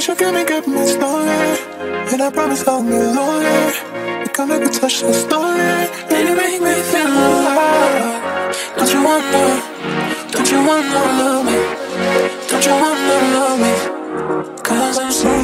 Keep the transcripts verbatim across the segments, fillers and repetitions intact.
Wish you could get me slowly, and I promise I'll be lonely. You come make me touch the slowly, and you make me feel alive. Don't you wanna, don't you wanna love me? Don't you wanna love me? Cause I'm so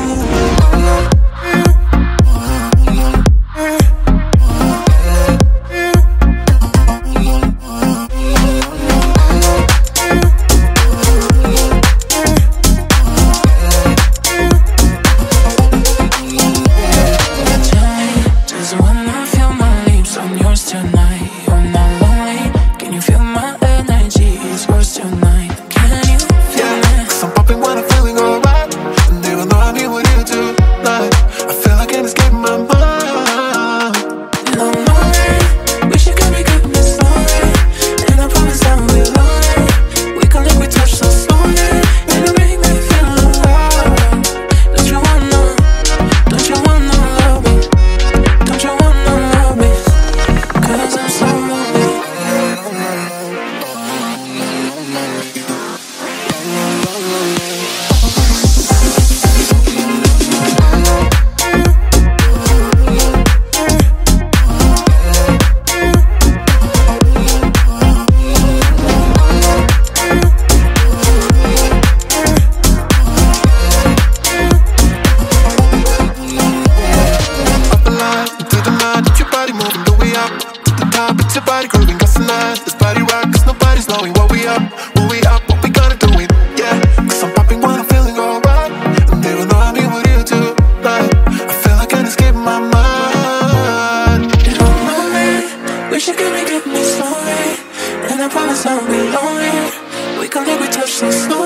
so slowly. We can live, we touch so slow.